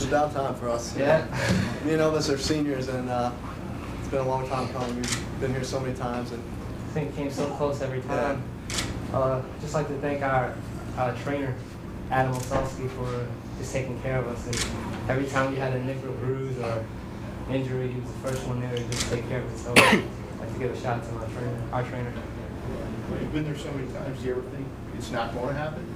about time for us. Yeah. Me and Elvis are seniors, and it's been a long time coming. We've been here so many times, and I think it came so close every time. Just like to thank our trainer, Adam Osalski, for just taking care of us. And every time we had a nick or bruise or injury, he was the first one there to just take care of us. So I'd like to give a shout out to our trainer. Well, you've been there so many times, do you ever think it's not going to happen?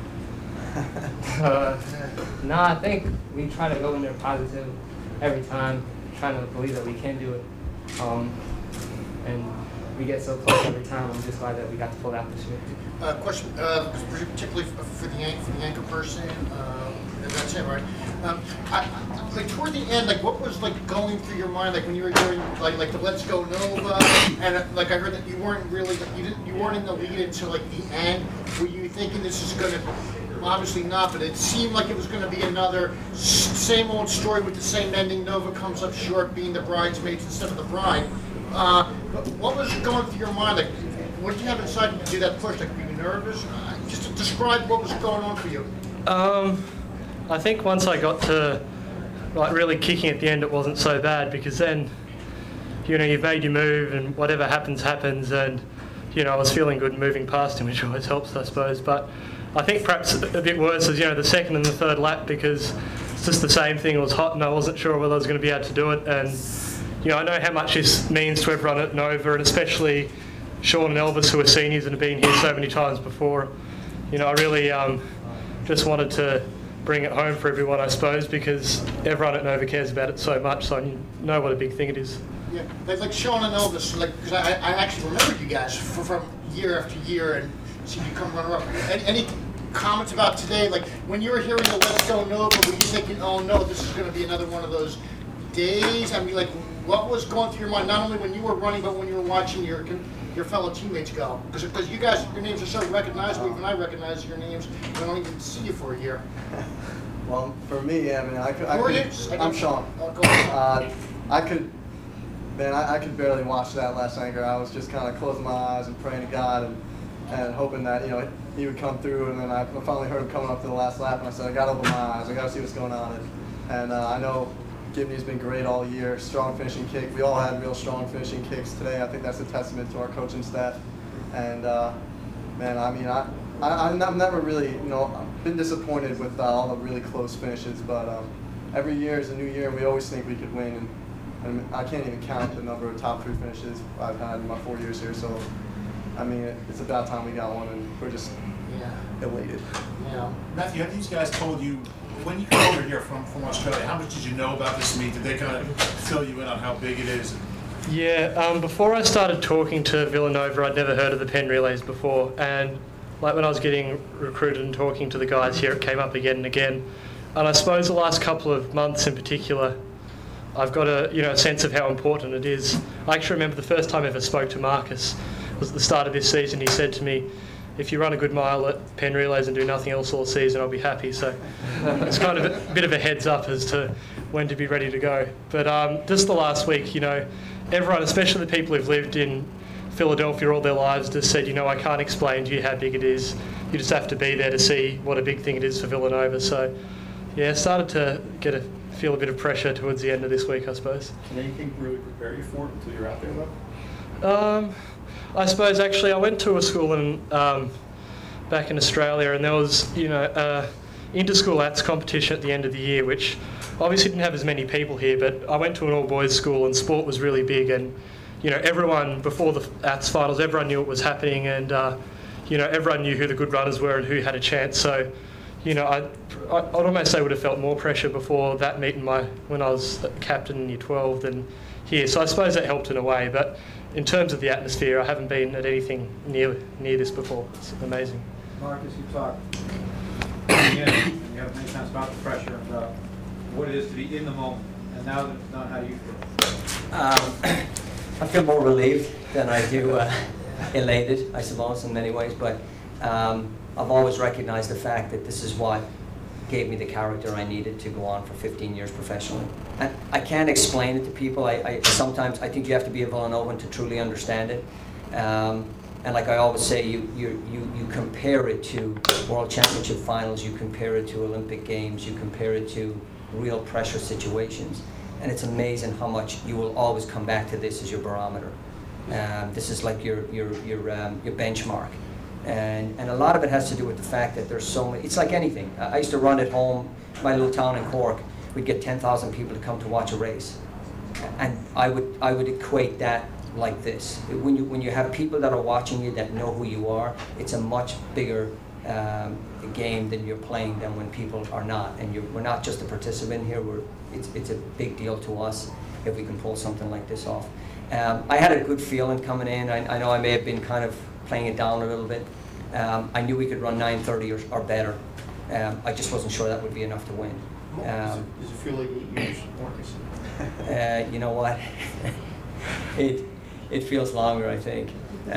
No, I think we try to go in there positive every time, trying to believe that we can do it. And we get so close every time. I'm just glad that we got to pull it out this year. Question, particularly for the anchor person, that's it, right? Like toward the end, like what was like going through your mind, like when you were doing like the Let's Go Nova, and like I heard that you weren't in the lead until like the end. Were you thinking this is going to? Obviously not, but it seemed like it was going to be another same old story with the same ending. Nova comes up short, being the bridesmaids instead of the bride. But what was going through your mind? Like, what did you have inside you to do that push? Like, were you nervous? Just to describe what was going on for you. I think once I got to like really kicking at the end, it wasn't so bad, because then, you've made your move and whatever happens, happens, and I was feeling good moving past him, which always helps, I suppose. But I think perhaps a bit worse is, the second and the third lap, because it's just the same thing. It was hot and I wasn't sure whether I was going to be able to do it. And, I know how much this means to everyone at Nova, and especially Sean and Elvis, who are seniors and have been here so many times before. I really just wanted to bring it home for everyone, I suppose, because everyone at Nova cares about it so much, so I know what a big thing it is. Yeah, like Sean and Elvis, because I actually remember you guys from year after year and see you come runner up. Any comments about today? Like when you were hearing the Let's Go Nova, were you thinking, oh no, this is going to be another one of those days? I mean, like what was going through your mind, not only when you were running, but when you were watching your fellow teammates go? Because you guys, your names are so recognizable, even I recognize your names, I don't even see you for a year. Well, for me, I mean, I'm Sean. I could barely watch that last anchor. I was just kind of closing my eyes and praying to God and hoping that, he would come through. And then I finally heard him coming up to the last lap, and I said, I got to open my eyes. I got to see what's going on. And I know Gibney's been great all year, strong finishing kick. We all had real strong finishing kicks today. I think that's a testament to our coaching staff. And, man, I mean, I've never really, been disappointed with all the really close finishes. But every year is a new year, and we always think we could win. And I can't even count the number of top 3 finishes I've had in my 4 years here. So, I mean, it's about time we got one, and we're just elated. Yeah. Matthew, have these guys told you, when you came over here from Australia, how much did you know about this meet? Did they kind of fill you in on how big it is? Yeah, before I started talking to Villanova, I'd never heard of the Penn Relays before. And like when I was getting recruited and talking to the guys here, it came up again and again. And I suppose the last couple of months in particular, I've got a sense of how important it is. I actually remember the first time I ever spoke to Marcus was at the start of this season. He said to me, if you run a good mile at Penn Relays and do nothing else all season, I'll be happy. So it's kind of a bit of a heads up as to when to be ready to go. But just the last week, everyone, especially the people who've lived in Philadelphia all their lives, just said, I can't explain to you how big it is. You just have to be there to see what a big thing it is for Villanova. So, yeah, started to feel a bit of pressure towards the end of this week, I suppose. Can anything really prepare you for it until you're out there, though? I suppose actually I went to a school back in Australia, and there was inter-school arts competition at the end of the year, which obviously didn't have as many people here, but I went to an all-boys school and sport was really big, and everyone before the arts finals, everyone knew it was happening, and everyone knew who the good runners were and who had a chance. So I'd almost say I would have felt more pressure before that meet when I was captain in year 12 than here. So I suppose that helped in a way, but in terms of the atmosphere, I haven't been at anything near this before. It's amazing. Marcus, you talked again, and you have many times about the pressure and what it is to be in the moment, and now that it's not, how do you feel? I feel more relieved than I do elated, I suppose, in many ways, but I've always recognized the fact that this is what gave me the character I needed to go on for 15 years professionally. And I can't explain it to people. Sometimes I think you have to be a Villanovan to truly understand it. And like I always say, you compare it to World Championship finals, you compare it to Olympic Games, you compare it to real pressure situations. And it's amazing how much you will always come back to this as your barometer. This is like your benchmark. And a lot of it has to do with the fact that there's so many, it's like anything. I used to run at home, my little town in Cork, we'd get 10,000 people to come to watch a race. And I would equate that like this. When you have people that are watching you that know who you are, it's a much bigger game than you're playing than when people are not. And we're not just a participant here, it's a big deal to us if we can pull something like this off. I had a good feeling coming in. I know I may have been kind of playing it down a little bit. I knew we could run 9:30 or better. I just wasn't sure that would be enough to win. Does it feel like 8 years, Marcus? You know what? it feels longer, I think.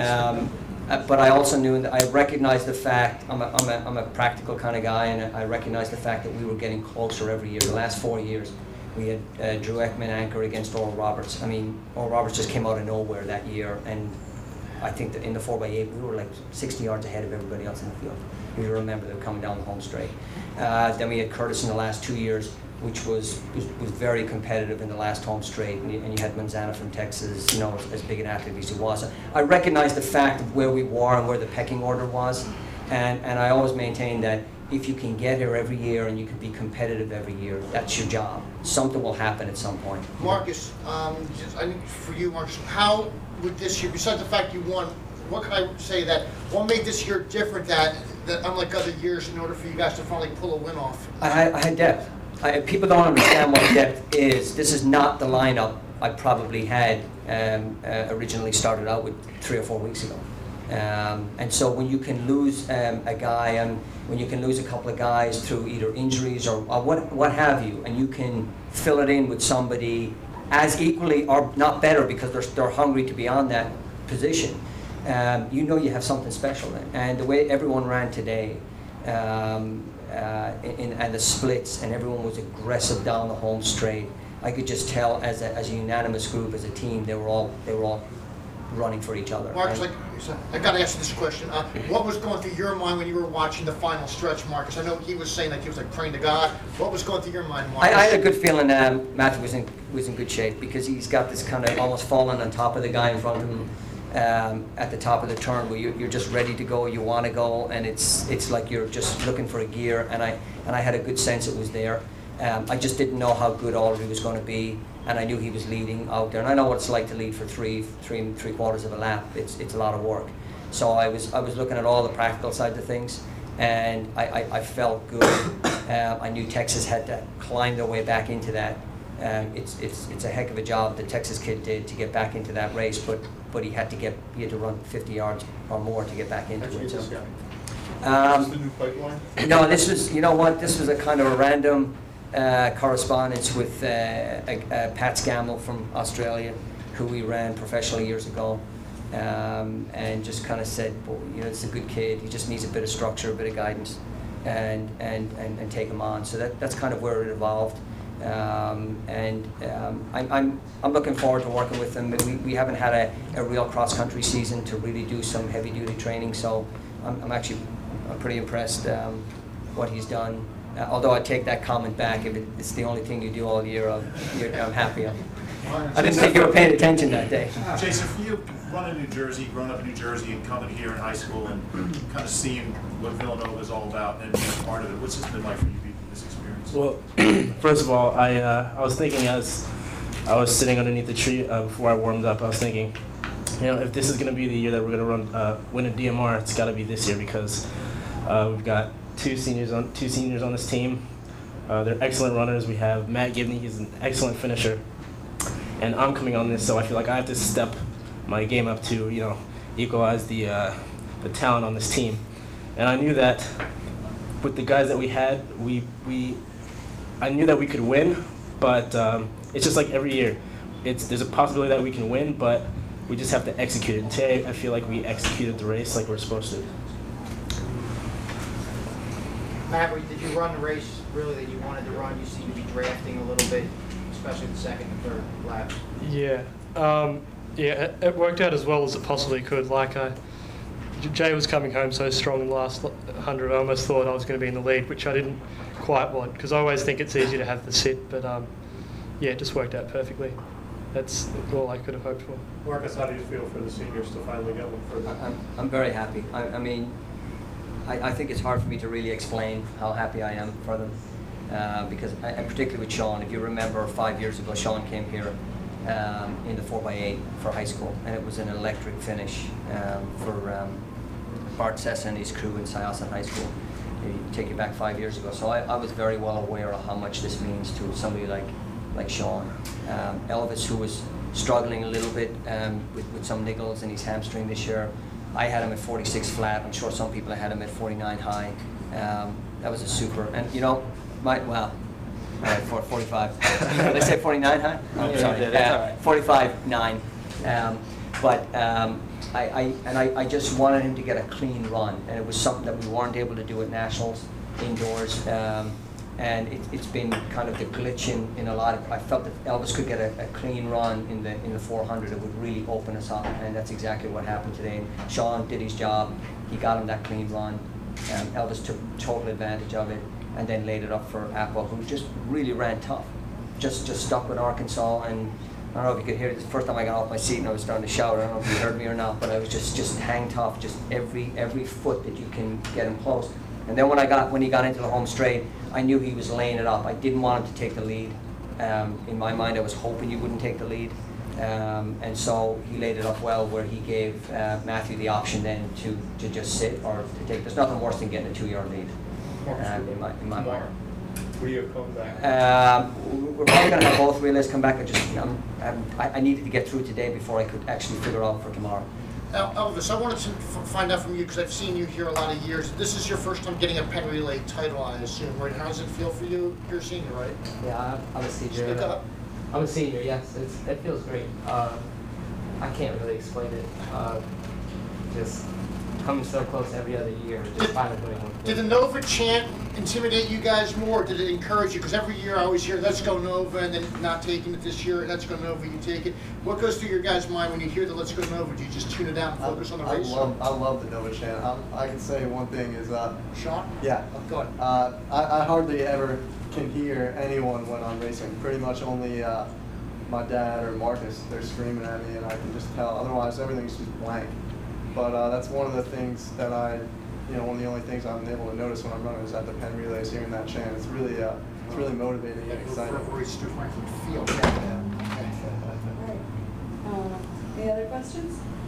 But I also knew that I recognized the fact, I'm a practical kind of guy, and I recognized the fact that we were getting closer every year. The last 4 years, we had Drew Ekman anchor against Oral Roberts. I mean, Oral Roberts just came out of nowhere that year, and I think that in the 4x8, we were like 60 yards ahead of everybody else in the field. You remember them coming down the home straight. Then we had Curtis in the last 2 years, which was very competitive in the last home straight, and you had Manzana from Texas, you know, as big an athlete as he was. I recognized the fact of where we were and where the pecking order was, and I always maintained that if you can get here every year and you can be competitive every year, that's your job. Something will happen at some point. Marcus, I think for you, Marcus, how would this year, besides the fact you won, what can I say that what made this year different that unlike other years in order for you guys to finally pull a win off? I had depth. People don't understand what depth is. This is not the lineup I probably had originally started out with 3 or 4 weeks ago. And so when you can lose a guy, when you can lose a couple of guys through either injuries or what have you, and you can fill it in with somebody as equally or not better because they're hungry to be on that position, you know you have something special then. And the way everyone ran today, and the splits, and everyone was aggressive down the home straight, I could just tell as a unanimous group, as a team, they were all running for each other. Marcus, I got to ask you this question. What was going through your mind when you were watching the final stretch, Marcus? I know he was saying that he was like praying to God. What was going through your mind, Marcus? I had a good feeling Matthew was in good shape because he's got this kind of almost falling on top of the guy in front of him at the top of the turn where you're just ready to go, you want to go, and it's like you're just looking for a gear, and I had a good sense it was there. I just didn't know how good Alderby was going to be, and I knew he was leading out there, and I know what it's like to lead for three quarters of a lap. It's a lot of work. So I was looking at all the practical side of things, and I felt good. I knew Texas had to climb their way back into that. It's a heck of a job the Texas kid did to get back into that race, but he had to run 50 yards or more to get back into it. So. The new pipeline? No, this was a kind of a random correspondence with Pat Scammell from Australia, who we ran professionally years ago, and just kind of said, well, it's a good kid, he just needs a bit of structure, a bit of guidance, and take him on. So that's kind of where it evolved. I'm looking forward to working with him. We haven't had a real cross-country season to really do some heavy-duty training, so I'm pretty impressed what he's done. Although I take that comment back, if it's the only thing you do all year, I'm happy. I didn't think you were paying attention that day. Jason, for you, running in New Jersey, growing up in New Jersey, and coming here in high school, and kind of seeing what Villanova is all about and being part of it, what's this been like for you people, this experience? Well, first of all, I was thinking as I was sitting underneath the tree before I warmed up, I was thinking, if this is going to be the year that we're going to win a DMR, it's got to be this year because we've got two seniors on this team. They're excellent runners. We have Matt Gibney, he's an excellent finisher. And I'm coming on this, so I feel like I have to step my game up to, equalize the talent on this team. And I knew that with the guys that we had, I knew that we could win, but it's just like every year. There's a possibility that we can win, but we just have to execute it. And today, I feel like we executed the race like we're supposed to. Maverick, did you run the race really that you wanted to run? You seem to be drafting a little bit, especially the second and third laps. Yeah. It worked out as well as it possibly could. Jay was coming home so strong in the last 100, I almost thought I was going to be in the lead, which I didn't quite quite what, because I always think it's easy to have the sit, but yeah, it just worked out perfectly. That's all I could have hoped for. Marcus, how do you feel for the seniors to finally get one further? I'm very happy. I mean, I think it's hard for me to really explain how happy I am for them. Because, and particularly with Sean, if you remember 5 years ago, Sean came here in the 4x8 for high school, and it was an electric finish for Bart Sessa and his crew in Syosset High School. You take you back 5 years ago. So I was very well aware of how much this means to somebody like Sean. Elvis, who was struggling a little bit with some niggles in his hamstring this year. I had him at 46 flat. I'm sure some people had him at 49 high. That was a super, and you know, all right, 45. Did I say 49 high? Oh, I'm sorry. That's all right. 45 9. But I just wanted him to get a clean run, and it was something that we weren't able to do at nationals indoors. And it's been kind of the glitch in a lot of. I felt that Elvis could get a clean run in the 400. It would really open us up, and that's exactly what happened today. Sean did his job. He got him that clean run. Elvis took total advantage of it, and then laid it up for Apple, who just really ran tough. Just stuck with Arkansas, and I don't know if you could hear it. It's the first time I got off my seat and I was starting to shout. I don't know if you heard me or not, but I was just hang tough, just every foot that you can get him close. And then when he got into the home straight, I knew he was laying it up. I didn't want him to take the lead. In my mind, I was hoping he wouldn't take the lead. And so he laid it up well, where he gave Matthew the option then to just sit or to take. There's nothing worse than getting a 2-yard lead. In my mind. Will you have come back? We're probably going to have both relays come back. I needed to get through today before I could actually figure out for tomorrow. Now, Elvis, I wanted to find out from you, because I've seen you here a lot of years. This is your first time getting a Penn Relay title, I assume, right? How does it feel for you? You're a senior, right? Yeah, I'm a senior. Speak up. I'm a senior, yes. It feels great. I can't really explain it. Just coming so close every other year, just finally doing one. Did the Nova chant intimidate you guys more? Did it encourage you? Because every year I always hear, let's go Nova, and then not taking it this year, let's go Nova, you take it. What goes through your guys' mind when you hear the let's go Nova? Do you just tune it out and focus on the race? I love the Nova chant. I can say one thing is, Sean? yeah. Oh, go ahead. I hardly ever can hear anyone when I'm racing. Pretty much only my dad or Marcus, they're screaming at me, and I can just tell. Otherwise, everything's just blank. But that's one of the things that one of the only things I'm able to notice when I'm running is at the Penn Relays, hearing that chant. It's really motivating and exciting. Referee stood right from the field. Any other questions?